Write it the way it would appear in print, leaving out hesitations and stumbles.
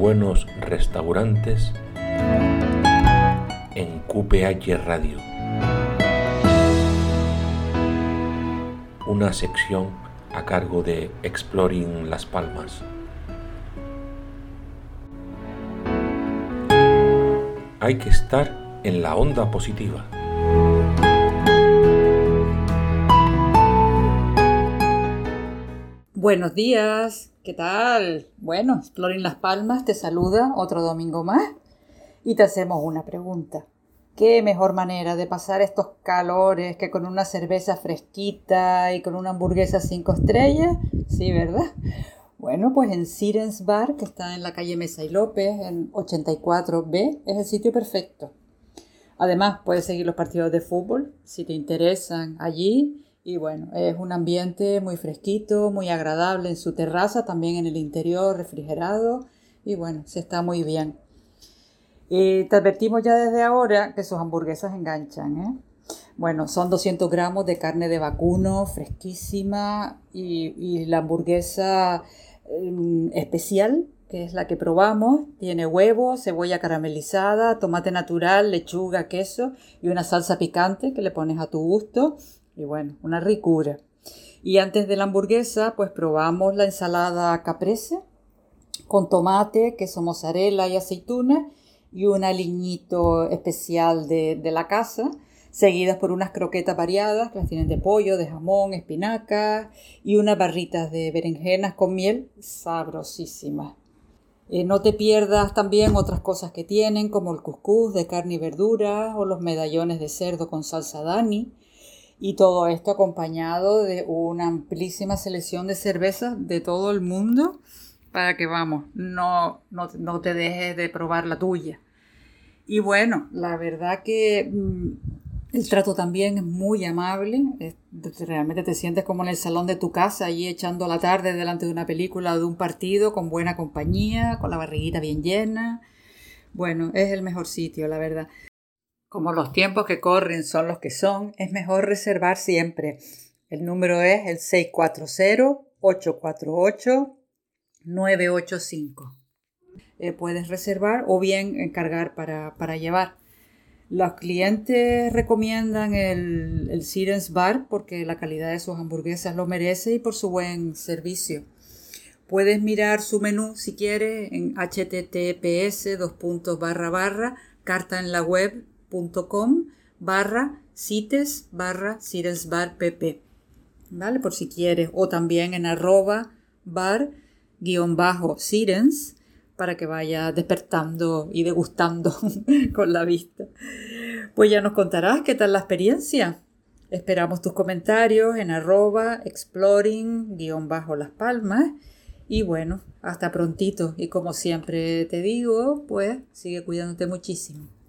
buenos restaurantes en QPH Radio. Una sección a cargo de Exploring Las Palmas. Hay que estar en la onda positiva. Buenos días, ¿qué tal? Bueno, Exploring Las Palmas te saluda otro domingo más y te hacemos una pregunta. ¿Qué mejor manera de pasar estos calores que con una cerveza fresquita y con una hamburguesa 5 estrellas? Sí, ¿verdad? Bueno, pues en Sirens Bar, que está en la calle Mesa y López, en 84B, es el sitio perfecto. Además, puedes seguir los partidos de fútbol si te interesan allí. Y bueno, es un ambiente muy fresquito, muy agradable en su terraza, también en el interior refrigerado. Y bueno, se está muy bien. Te advertimos ya desde ahora que sus hamburguesas enganchan, ¿eh? Bueno, son 200 gramos de carne de vacuno fresquísima y la hamburguesa especial, que es la que probamos, tiene huevo, cebolla caramelizada, tomate natural, lechuga, queso y una salsa picante que le pones a tu gusto. Y bueno, una ricura. Y antes de la hamburguesa, pues probamos la ensalada caprese con tomate, queso mozzarella y aceituna y un aliñito especial de la casa, seguidas por unas croquetas variadas que las tienen de pollo, de jamón, espinacas y unas barritas de berenjenas con miel sabrosísimas. No te pierdas también otras cosas que tienen, como el cuscús de carne y verduras o los medallones de cerdo con salsa Dani. Y todo esto acompañado de una amplísima selección de cervezas de todo el mundo para que, vamos, no te dejes de probar la tuya. Y bueno, la verdad que el trato también es muy amable. Realmente te sientes como en el salón de tu casa, allí echando la tarde delante de una película o de un partido con buena compañía, con la barriguita bien llena. Bueno, es el mejor sitio, la verdad. Como los tiempos que corren son los que son, es mejor reservar siempre. El número es el 640-848-985. Puedes reservar o bien encargar para llevar. Los clientes recomiendan el Sirens Bar porque la calidad de sus hamburguesas lo merece y por su buen servicio. Puedes mirar su menú si quieres en https://cartaenlaweb.com/cites/sirensbarpp, ¿vale? Por si quieres, o también en @bar_sirens para que vayas despertando y degustando con la vista. Pues ya nos contarás qué tal la experiencia. Esperamos tus comentarios en @exploring_Las Palmas. Y bueno, hasta prontito. Y como siempre te digo, pues sigue cuidándote muchísimo.